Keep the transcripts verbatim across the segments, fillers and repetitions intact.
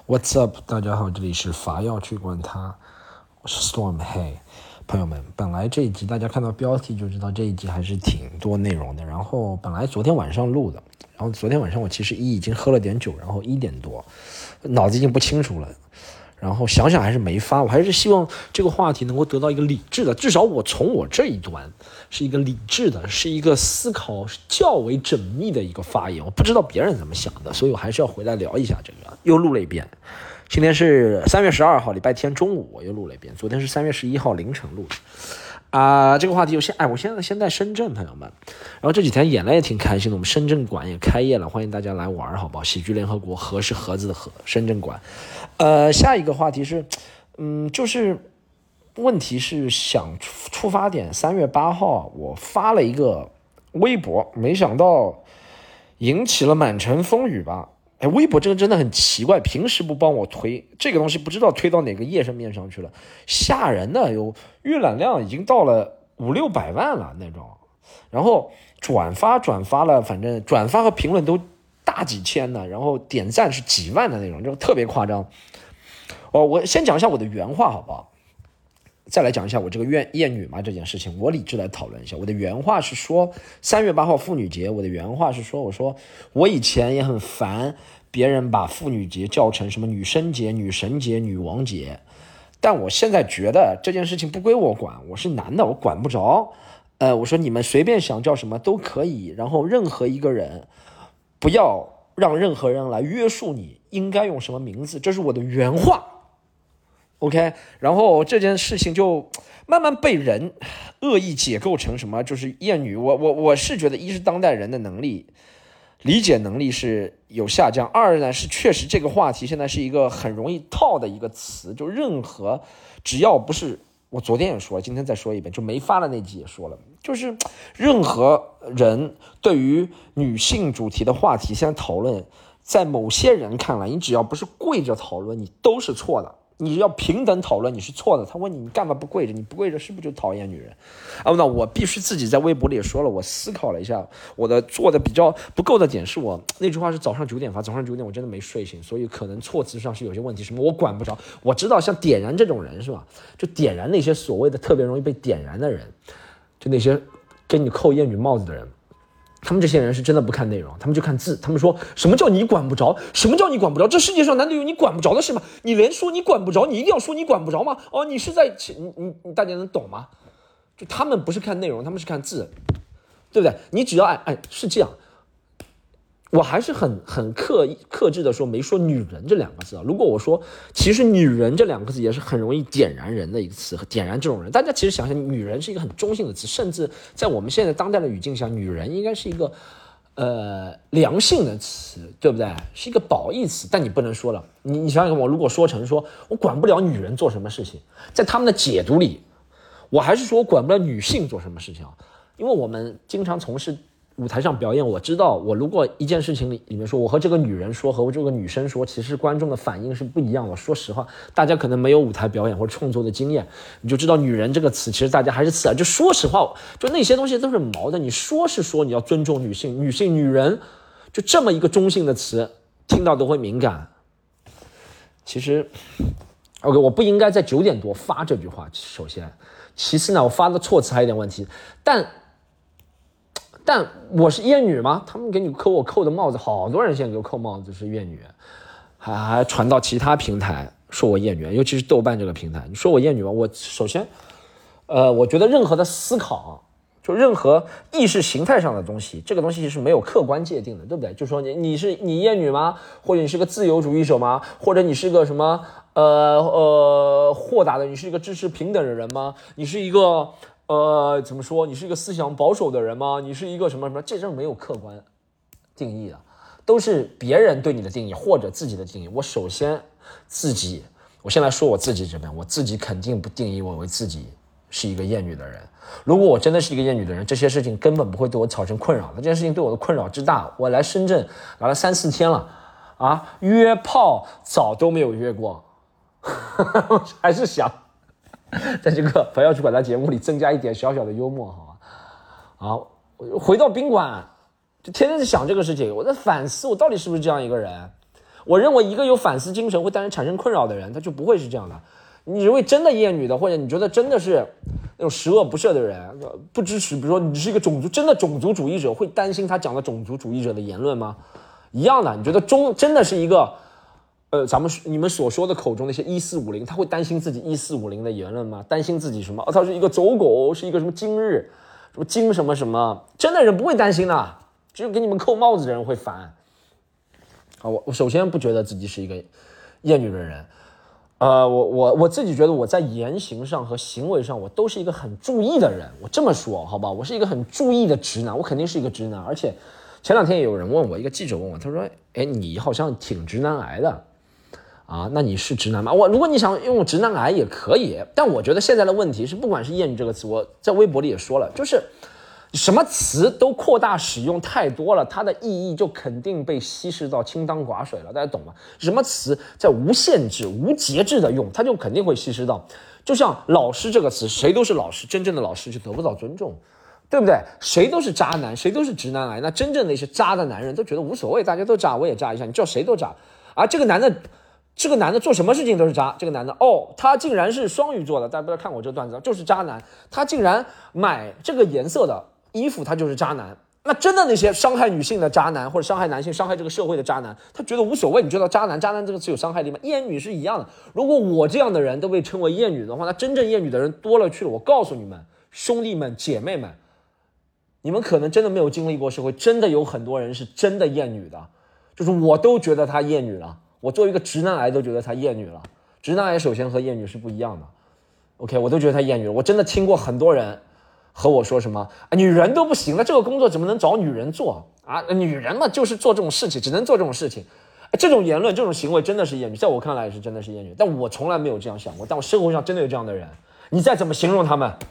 What's up？ 大家好，这里是伐要去管他，我是 Storm。嘿，朋友们，本来这一集大家看到标题就知道这一集还是挺多内容的。然后本来昨天晚上录的，然后昨天晚上我其实一已经喝了点酒，然后一点多，脑子已经不清楚了。然后想想还是没发，我还是希望这个话题能够得到一个理智的，至少我从我这一端是一个理智的，是一个思考较为缜密的一个发言。我不知道别人怎么想的，所以我还是要回来聊一下这个。又录了一遍，今天是三月十二号礼拜天中午，我又录了一遍。昨天是三月十一号凌晨录的。啊、呃，这个话题我现哎，我现在现在深圳，朋友们，然后这几天演了也挺开心的，我们深圳馆也开业了，欢迎大家来玩，好不好？喜剧联合国，和是盒子的和，深圳馆。呃，下一个话题是，嗯，就是问题是想出发点，三月八号我发了一个微博，没想到引起了满城风雨吧。哎，微博这个真的很奇怪，平时不帮我推这个东西，不知道推到哪个页上面上去了，吓人的，有阅览量已经到了五六百万了那种，然后转发转发了，反正转发和评论都大几千的，然后点赞是几万的那种，就特别夸张。哦，我先讲一下我的原话好不好？再来讲一下我这个厌女嘛这件事情，我理智来讨论一下。我的原话是说，三月八号妇女节，我的原话是说，我说我以前也很烦别人把妇女节叫成什么女生节、女神节、女王节，但我现在觉得这件事情不归我管，我是男的，我管不着。呃，我说你们随便想叫什么都可以，然后任何一个人不要让任何人来约束你应该用什么名字，这是我的原话。OK， 然后这件事情就慢慢被人恶意解构成什么，就是厌女。我我我是觉得，一是当代人的能力理解能力是有下降，二呢是确实这个话题现在是一个很容易套的一个词，就任何只要不是我昨天也说了，今天再说一遍，就没发的那集也说了，就是任何人对于女性主题的话题现在讨论，在某些人看来，你只要不是跪着讨论，你都是错的。你要平等讨论，你是错的。他问你，你干嘛不跪着？你不跪着是不是就讨厌女人？啊，那我必须自己在微博里也说了，我思考了一下，我的做的比较不够的点是我那句话是早上九点发，早上九点我真的没睡醒，所以可能措辞上是有些问题。什么我管不着，我知道像点燃这种人是吧？就点燃那些所谓的特别容易被点燃的人，就那些给你扣厌女帽子的人。他们这些人是真的不看内容，他们就看字。他们说什么叫你管不着？什么叫你管不着？这世界上难道有你管不着的事吗？你连说你管不着，你一定要说你管不着吗？哦，你是在你你你大家能懂吗？就他们不是看内容，他们是看字，对不对？你只要哎哎是这样，我还是很很克克制的说没说女人这两个字啊。如果我说其实女人这两个字也是很容易点燃人的一个词，点燃这种人。大家其实想想，女人是一个很中性的词，甚至在我们现在当代的语境下，女人应该是一个呃良性的词，对不对？是一个褒义词，但你不能说了。你你想想，我如果说成说我管不了女人做什么事情，在他们的解读里，我还是说我管不了女性做什么事情啊，因为我们经常从事舞台上表演，我知道我如果一件事情里里面说我和这个女人说和我这个女生说，其实观众的反应是不一样的。说实话，大家可能没有舞台表演或者创作的经验，你就知道女人这个词其实大家还是刺耳。就说实话，就那些东西都是毛的。你说是说你要尊重女性，女性女人就这么一个中性的词，听到都会敏感。其实 OK， 我不应该在九点多发这句话，首先其次呢，我发的措辞还有点问题，但但我是厌女吗？他们给你扣我扣的帽子，好多人现在给我扣帽子是厌女，还还传到其他平台说我厌女，尤其是豆瓣这个平台，你说我厌女吗？我首先，呃，我觉得任何的思考，就任何意识形态上的东西，这个东西是没有客观界定的，对不对？就说你你是你厌女吗？或者你是个自由主义者吗？或者你是个什么呃呃豁达的？你是一个支持平等的人吗？你是一个呃，怎么说？你是一个思想保守的人吗？你是一个什么什么？这是没有客观定义的，都是别人对你的定义或者自己的定义。我首先自己，我先来说我自己这边，我自己肯定不定义我为自己是一个厌女的人。如果我真的是一个厌女的人，这些事情根本不会对我造成困扰的。这件事情对我的困扰之大，我来深圳来了三四天了啊，约炮早都没有约过，还是想在这个不要去管他节目里增加一点小小的幽默，好吧？好，回到宾馆，就天天在想这个事情，我在反思我到底是不是这样一个人。 我认为一个有反思精神会带人产生困扰的人，他就不会是这样的。你认为真的厌女的，或者你觉得真的是那种十恶不赦的人，不支持，比如说你是一个种族真的种族主义者，会担心他讲的种族主义者的言论吗？一样的，你觉得中真的是一个呃，咱们你们所说的口中那些一四五零，他会担心自己一四五零的言论吗？担心自己什么？哦，他是一个走狗，是一个什么今日，什么今什么什么？真的人不会担心的，只有给你们扣帽子的人会烦。啊，我我首先不觉得自己是一个厌女的人。呃，我我我自己觉得我在言行上和行为上，我都是一个很注意的人。我这么说，好吧，我是一个很注意的直男，我肯定是一个直男。而且前两天也有人问我，一个记者问我，他说：“哎，你好像挺直男癌的啊？那你是直男吗？”我如果你想用直男癌也可以，但我觉得现在的问题是，不管是厌女这个词，我在微博里也说了，就是什么词都扩大使用太多了，它的意义就肯定被稀释到清汤寡水了，大家懂吗？什么词在无限制、无节制的用，它就肯定会稀释到。就像老师这个词，谁都是老师，真正的老师就得不到尊重，对不对？谁都是渣男，谁都是直男癌，那真正的一些渣的男人都觉得无所谓，大家都渣，我也渣一下，你叫谁都渣。而这个男的，这个男的做什么事情都是渣。这个男的，哦，他竟然是双鱼座的，大家不要看我这个段子，就是渣男。他竟然买这个颜色的衣服，他就是渣男。那真的那些伤害女性的渣男，或者伤害男性、伤害这个社会的渣男，他觉得无所谓。你知道渣男，渣男这个词有伤害力吗？厌女是一样的。如果我这样的人都被称为厌女的话，那真正厌女的人多了去了。我告诉你们，兄弟们、姐妹们，你们可能真的没有经历过社会，真的有很多人是真的厌女的，就是我都觉得他厌女了。我作为一个直男癌都觉得他厌女了。直男癌首先和厌女是不一样的。OK， 我都觉得他厌女了。我真的听过很多人和我说什么啊，女人都不行了，这个工作怎么能找女人做啊？女人嘛，就是做这种事情，只能做这种事情。这种言论、这种行为真的是厌女，在我看来也是真的是厌女。但我从来没有这样想过，但我生活上真的有这样的人。你再怎么形容他们，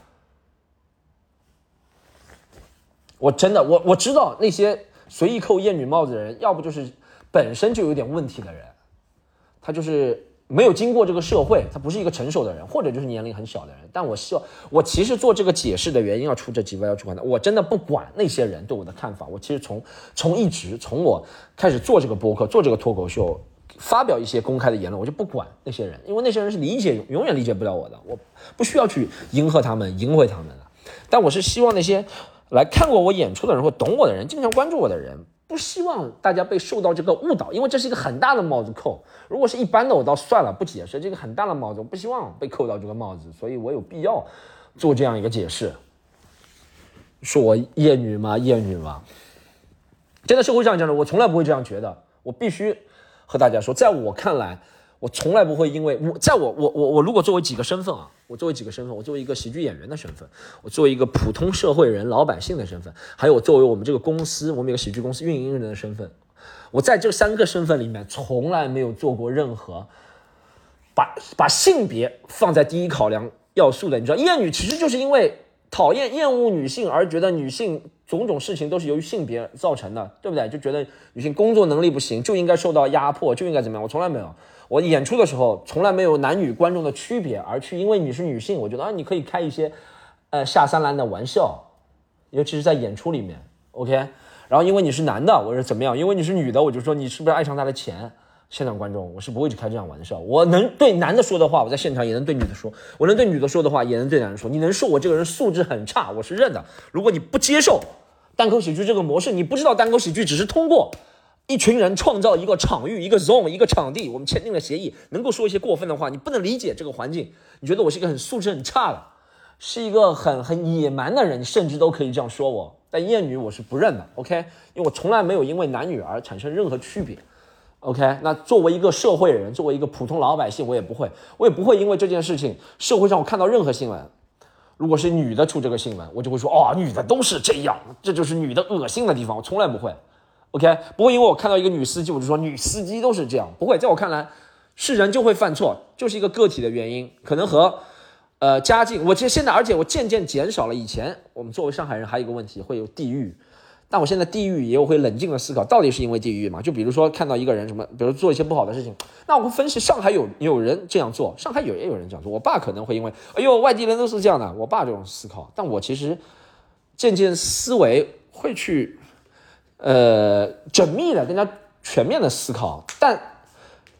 我真的我我知道那些随意扣厌女帽子的人，要不就是本身就有点问题的人，他就是没有经过这个社会，他不是一个成熟的人，或者就是年龄很小的人。但我希望，我其实做这个解释的原因要出这几位要出款的，我真的不管那些人对我的看法。我其实从从一直从我开始做这个播客，做这个脱口秀，发表一些公开的言论，我就不管那些人，因为那些人是理解永远理解不了我的，我不需要去迎合他们、迎合他们的。但我是希望那些来看过我演出的人或懂我的人，经常关注我的人，不希望大家被受到这个误导，因为这是一个很大的帽子扣。如果是一般的我倒算了不解释，这个很大的帽子我不希望被扣到这个帽子，所以我有必要做这样一个解释。说我厌女吗？厌女吗？真的社会上这样的，我从来不会这样觉得。我必须和大家说，在我看来，我从来不会因为我在我我我我如果作为几个身份啊，我作为几个身份，我作为一个喜剧演员的身份，我作为一个普通社会人、老百姓的身份，还有我作为我们这个公司，我们有个喜剧公司运营人的身份，我在这三个身份里面，从来没有做过任何把把性别放在第一考量要素的。你知道，厌女其实就是因为讨厌、厌恶女性而觉得女性种种事情都是由于性别造成的，对不对？就觉得女性工作能力不行，就应该受到压迫，就应该怎么样。我从来没有。我演出的时候从来没有男女观众的区别，而去因为你是女性，我觉得啊，你可以开一些呃下三滥的玩笑，尤其是在演出里面 OK。 然后因为你是男的，我是怎么样，因为你是女的，我就说你是不是爱上他的钱。现场观众我是不会去开这样玩笑，我能对男的说的话，我在现场也能对女的说，我能对女的说的话也能对男人说。你能说我这个人素质很差，我是认的。如果你不接受单口喜剧这个模式，你不知道单口喜剧只是通过一群人创造一个场域、一个 zone、一个场地，我们签订了协议，能够说一些过分的话，你不能理解这个环境，你觉得我是一个很素质很差的，是一个很很野蛮的人，甚至都可以这样说我。但厌女我是不认的 OK， 因为我从来没有因为男女而产生任何区别 OK。 那作为一个社会人，作为一个普通老百姓，我也不会我也不会因为这件事情，社会上我看到任何新闻，如果是女的出这个新闻，我就会说哦，女的都是这样，这就是女的恶心的地方，我从来不会OK， 不会因为我看到一个女司机，我就说女司机都是这样，不会。在我看来，是人就会犯错，就是一个个体的原因，可能和呃家境。我其实现在，而且我渐渐减少了。以前我们作为上海人，还有一个问题会有地域，但我现在地域也有会冷静的思考，到底是因为地域嘛？就比如说看到一个人什么，比如做一些不好的事情，那我会分析上海有有人这样做，上海有也有人这样做。我爸可能会因为哎呦外地人都是这样的，我爸这种思考，但我其实渐渐思维会去。呃，缜密的、更加全面的思考，但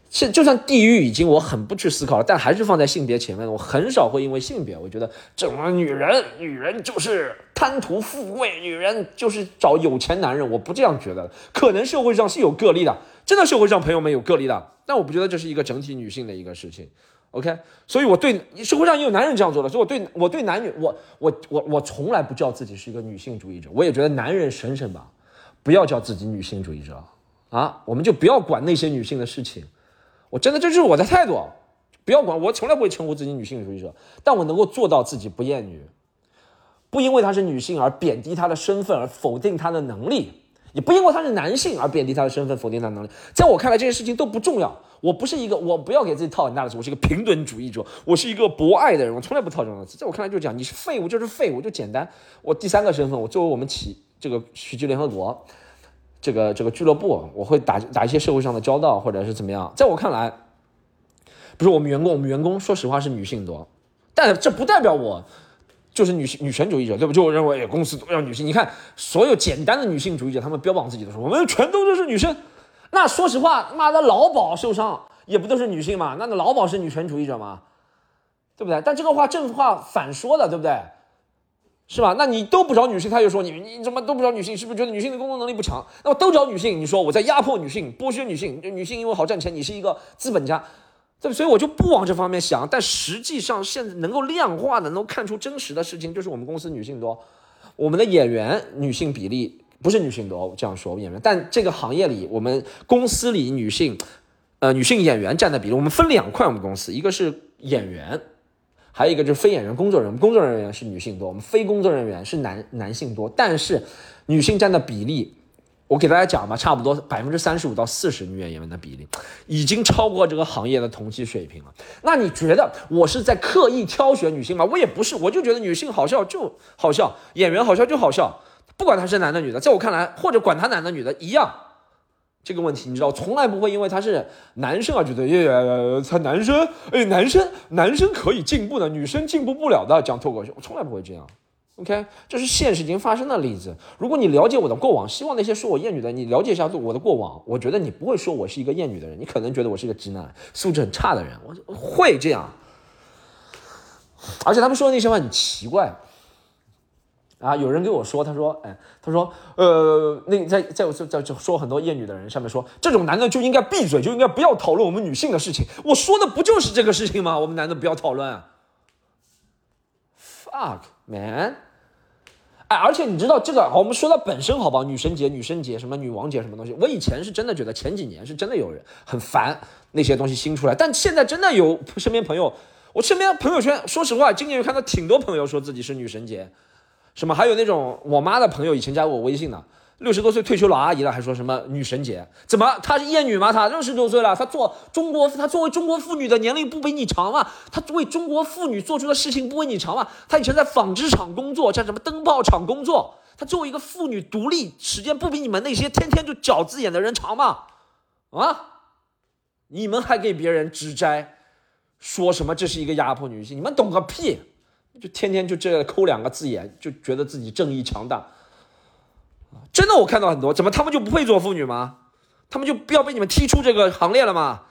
现就算地域已经我很不去思考了，但还是放在性别前面。我很少会因为性别，我觉得这种女人，女人就是贪图富贵，女人就是找有钱男人，我不这样觉得。可能社会上是有个例的，真的社会上朋友们有个例的，但我不觉得这是一个整体女性的一个事情。OK， 所以我对社会上也有男人这样做的，所以我对我对男女，我我我我从来不叫自己是一个女性主义者，我也觉得男人省省吧，不要叫自己女性主义者啊，我们就不要管那些女性的事情。我真的这就是我的态度，不要管，我从来不会称呼自己女性主义者，但我能够做到自己不厌女，不因为她是女性而贬低她的身份，而否定她的能力。也不因为他是男性而贬低他的身份，否定他的能力。在我看来，这些事情都不重要。我不是一个，我不要给自己套很大的词，我是一个平等主义者，我是一个博爱的人，我从来不套这种词。在我看来，就讲你是废物就是废物，就简单。我第三个身份，我作为我们企这个许居联合国这个这个俱乐部，我会打打一些社会上的交道，或者是怎么样。在我看来，不是我们员工，我们员工说实话是女性多，但这不代表我就是女性女权主义者，对不？就我认为公司都要女性。你看，所有简单的女性主义者，他们标榜自己的说，我们全都都是女生。那说实话，妈的，劳保受伤也不都是女性嘛？那那劳保是女权主义者吗？对不对？但这个话正话反说的，对不对？是吧？那你都不找女性，他就说你你怎么都不找女性，是不是觉得女性的工作能力不强？那我都找女性，你说我在压迫女性、剥削女性，女性因为好赚钱，你是一个资本家。对，所以我就不往这方面想，但实际上现在能够量化的、能够看出真实的事情，就是我们公司女性多，我们的演员女性比例不是女性多，这样说演员，但这个行业里，我们公司里女性，呃，女性演员占的比例，我们分两块，我们公司一个是演员，还有一个就是非演员工作人员，工作人员是女性多，我们非工作人员是男男性多，但是女性占的比例。我给大家讲吧，差不多百分之三十五到四十女演员的比例，已经超过这个行业的同期水平了。那你觉得我是在刻意挑选女性吗？我也不是，我就觉得女性好笑就好笑，演员好笑就好笑，不管他是男的女的，在我看来，或者管他男的女的一样。这个问题你知道，从来不会因为他是男生而觉得，耶，他男生，哎，男生男生可以进步的，女生进步不了的，讲脱口秀，我从来不会这样。OK， 这是现实已经发生的例子。如果你了解我的过往，希望那些说我厌女的，你了解一下我的过往，我觉得你不会说我是一个厌女的人，你可能觉得我是一个直男，素质很差的人，我会这样。而且他们说的那些话很奇怪啊！有人跟我说，他说，哎，他说，呃，那在在我在在说很多厌女的人，上面说这种男的就应该闭嘴，就应该不要讨论我们女性的事情。我说的不就是这个事情吗？我们男的不要讨论啊 ！Fuck man！哎，而且你知道这个，我们说到本身好不好？女神节、女神节、什么女王节什么东西，我以前是真的觉得前几年是真的有人很烦那些东西新出来，但现在真的有身边朋友，我身边朋友圈，说实话，今年有看到挺多朋友说自己是女神节，什么还有那种我妈的朋友以前加过我微信的，六十多岁退休老阿姨了，还说什么女神节？怎么她是厌女吗？她六十多岁了，她做中国，她作为中国妇女的年龄不比你长吗？她为中国妇女做出的事情不比你长吗？她以前在纺织厂工作，在什么灯泡厂工作，她作为一个妇女独立时间不比你们那些天天就饺子眼的人长吗？啊？你们还给别人指摘，说什么这是一个压迫女性？你们懂个屁！就天天就这抠两个字眼，就觉得自己正义强大。真的，我看到很多，怎么他们就不配做妇女吗？他们就不要被你们踢出这个行列了吗？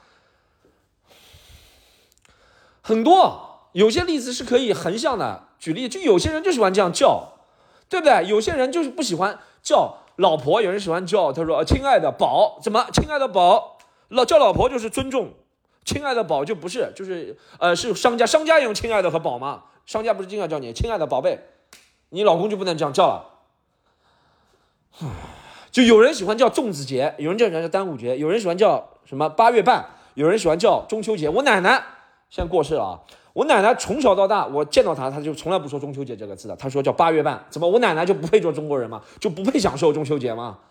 很多，有些例子是可以横向的举例，就有些人就喜欢这样叫，对不对？有些人就是不喜欢叫老婆，有人喜欢叫，他说亲爱的宝，怎么亲爱的宝，老叫老婆就是尊重，亲爱的宝就不是，就是呃是商家，商家用亲爱的和宝吗？商家不是经常叫你亲爱的宝贝，你老公就不能这样叫了。就有人喜欢叫粽子节，有人叫叫端午节，有人喜欢叫什么八月半，有人喜欢叫中秋节。我奶奶现在过世了啊，我奶奶从小到大，我见到她，她就从来不说中秋节这个字的，她说叫八月半。怎么我奶奶就不配做中国人吗？就不配享受中秋节吗？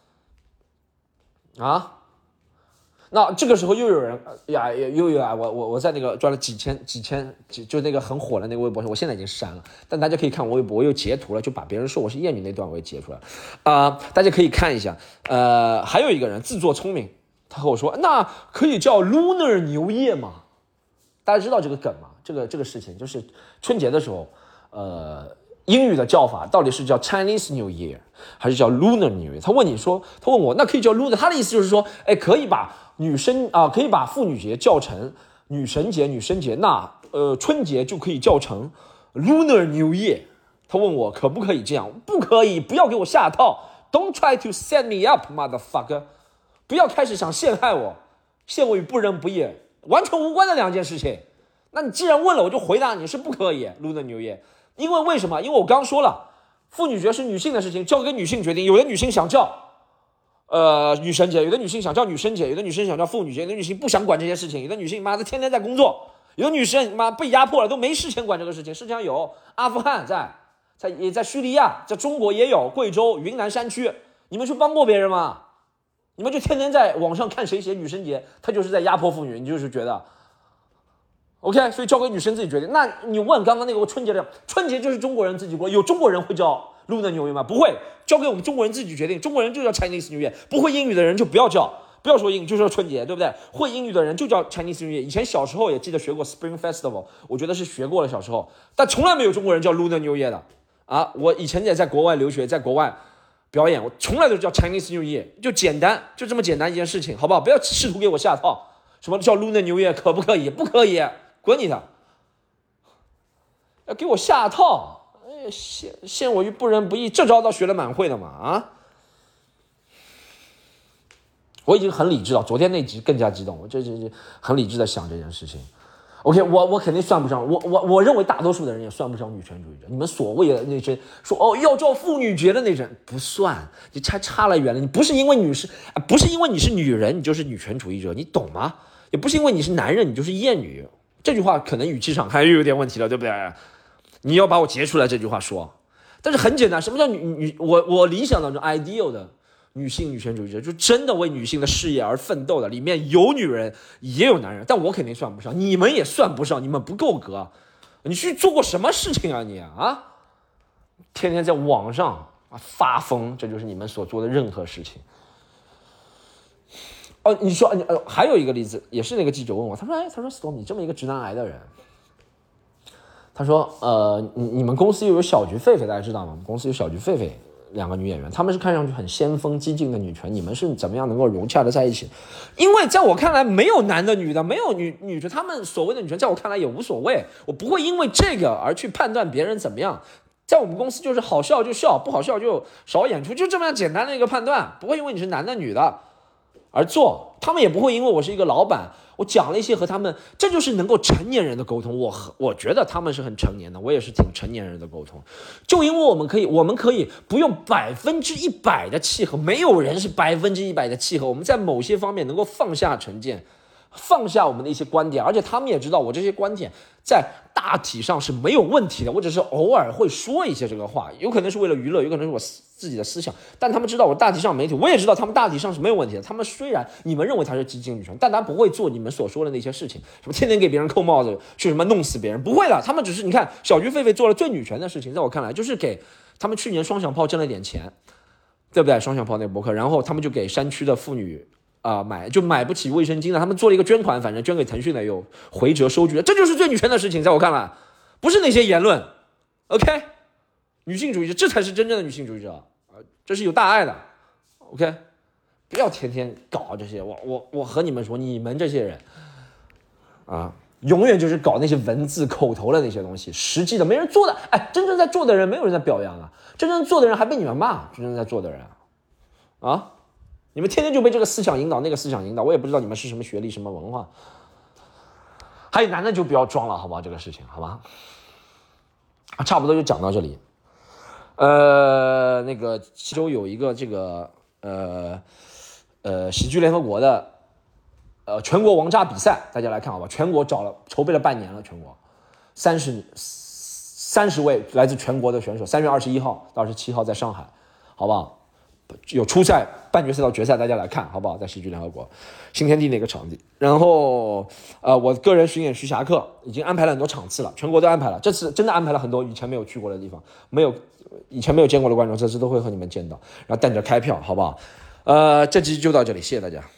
啊？那这个时候又有人呀，又有啊！我我我在那个赚了几千几千，就那个很火的那个微博上，我现在已经删了，但大家可以看我微博，我又截图了，就把别人说我是厌女那段我也截出来啊、呃，大家可以看一下。呃，还有一个人自作聪明，他和我说，那可以叫 Lunar 牛夜吗？大家知道这个梗吗？这个这个事情就是春节的时候，呃。英语的叫法到底是叫 Chinese New Year 还是叫 Lunar New Year？ 他问你说，他问我那可以叫 Lunar， 他的意思就是说，哎，可以把女生啊、呃，可以把妇女节叫成女神节，女生节，那呃春节就可以叫成 Lunar New Year。他问我可不可以这样？不可以，不要给我下套。Don't try to set me up, motherfucker！ 不要开始想陷害我，陷我于不仁不义，完全无关的两件事情。那你既然问了，我就回答你是不可以 Lunar New Year。因为为什么？因为我刚说了，妇女节是女性的事情，交给女性决定。有的女性想叫呃女神节，有的女性想叫女生节，有的女生想叫妇女节，有的女性不想管这些事情，有的女性妈的天天在工作，有的女生妈被压迫了都没事情管这个事情。世界上有阿富汗在。在也在叙利亚，在中国也有，贵州、云南山区，你们去帮过别人吗？你们就天天在网上看谁写女生节，他就是在压迫妇女，你就是觉得 ，OK， 所以交给女生自己决定。那你问刚刚那个春节的，春节就是中国人自己过，有中国人会叫 Lunar New Year 吗？不会，交给我们中国人自己决定。中国人就叫 Chinese New Year， 不会英语的人就不要叫，不要说英语，就说春节，对不对？会英语的人就叫 Chinese New Year。以前小时候也记得学过 Spring Festival， 我觉得是学过了小时候，但从来没有中国人叫 Lunar New Year 的。啊，我以前也在国外留学，在国外表演，我从来都叫 Chinese New Year， 就简单，就这么简单一件事情，好不好？不要试图给我下套，什么叫 Lunar New Year 可不可以？不可以，滚你的！要给我下套，哎，陷陷我于不仁不义，这招倒学了蛮会的嘛啊！我已经很理智了，昨天那集更加激动，我这这这很理智的想这件事情。OK， 我我肯定算不上，我我我认为大多数的人也算不上女权主义者。你们所谓的那些说哦要叫妇女节的那人不算，你差差了远了。你不是因为女士，不是因为你是女人，你就是女权主义者，你懂吗？也不是因为你是男人，你就是厌女。这句话可能语气上还有点问题了，对不对？你要把我截出来这句话说，但是很简单，什么叫女女？我我理想当中 ideal 的。女性女权主义者就真的为女性的事业而奋斗的，里面有女人也有男人，但我肯定算不上，你们也算不上，你们不够格。你去做过什么事情啊你啊？天天在网上发疯，这就是你们所做的任何事情。哦，你说，呃，还有一个例子，也是那个记者问我，他说，哎，他说 Storm， 你这么一个直男癌的人，他说，呃，你你们公司又有小菊狒狒，大家知道吗？公司有小菊狒狒。两个女演员，她们是看上去很先锋激进的女权，你们是怎么样能够融洽的在一起？因为在我看来，没有男的女的，没有女女权，她们所谓的女权，在我看来也无所谓，我不会因为这个而去判断别人怎么样。在我们公司就是好笑就笑，不好笑就少演出，就这么样简单的一个判断，不会因为你是男的女的而做。他们也不会因为我是一个老板，我讲了一些和他们，这就是能够成年人的沟通。我我觉得他们是很成年的，我也是挺成年人的沟通。就因为我们可以，我们可以不用百分之一百的契合，没有人是百分之一百的契合。我们在某些方面能够放下成见，放下我们的一些观点，而且他们也知道我这些观点在大体上是没有问题的。我只是偶尔会说一些这个话，有可能是为了娱乐，有可能是我自己的思想，但他们知道我大体上媒体，我也知道他们大体上是没有问题的。他们虽然你们认为他是激进女权，但他不会做你们所说的那些事情，什么天天给别人扣帽子，去什么弄死别人，不会的。他们只是你看小菊狒狒做了最女权的事情，在我看来就是给他们去年双响炮挣了点钱，对不对？双响炮那个博客，然后他们就给山区的妇女啊、呃、买就买不起卫生巾了，他们做了一个捐款，反正捐给腾讯的有回折收据的，这就是最女权的事情，在我看来，不是那些言论 ，OK， 女性主义者，这才是真正的女性主义者啊、呃，这是有大爱的 ，OK， 不要天天搞这些，我我我和你们说，你们这些人啊，永远就是搞那些文字口头的那些东西，实际的没人做的，哎，真正在做的人没有人在表扬啊，真正做的人还被你们骂，真正在做的人啊。你们天天就被这个思想引导，那个思想引导，我也不知道你们是什么学历，什么文化。还有男的就不要装了，好不好？这个事情，好吧？啊，差不多就讲到这里。呃，那个西周有一个这个呃呃喜剧联合国的呃全国王炸比赛，大家来看好吧？全国找了筹备了半年了，全国三十三十位来自全国的选手，三月二十一号到二十七号在上海，好不好？有初赛、半决赛到决赛，大家来看好不好？在喜剧联合国新天地那个场地，然后呃，我个人巡演徐霞客已经安排了很多场次了，全国都安排了，这次真的安排了很多以前没有去过的地方，没有以前没有见过的观众，这次都会和你们见到，然后等着开票，好不好？呃，这期就到这里，谢谢大家。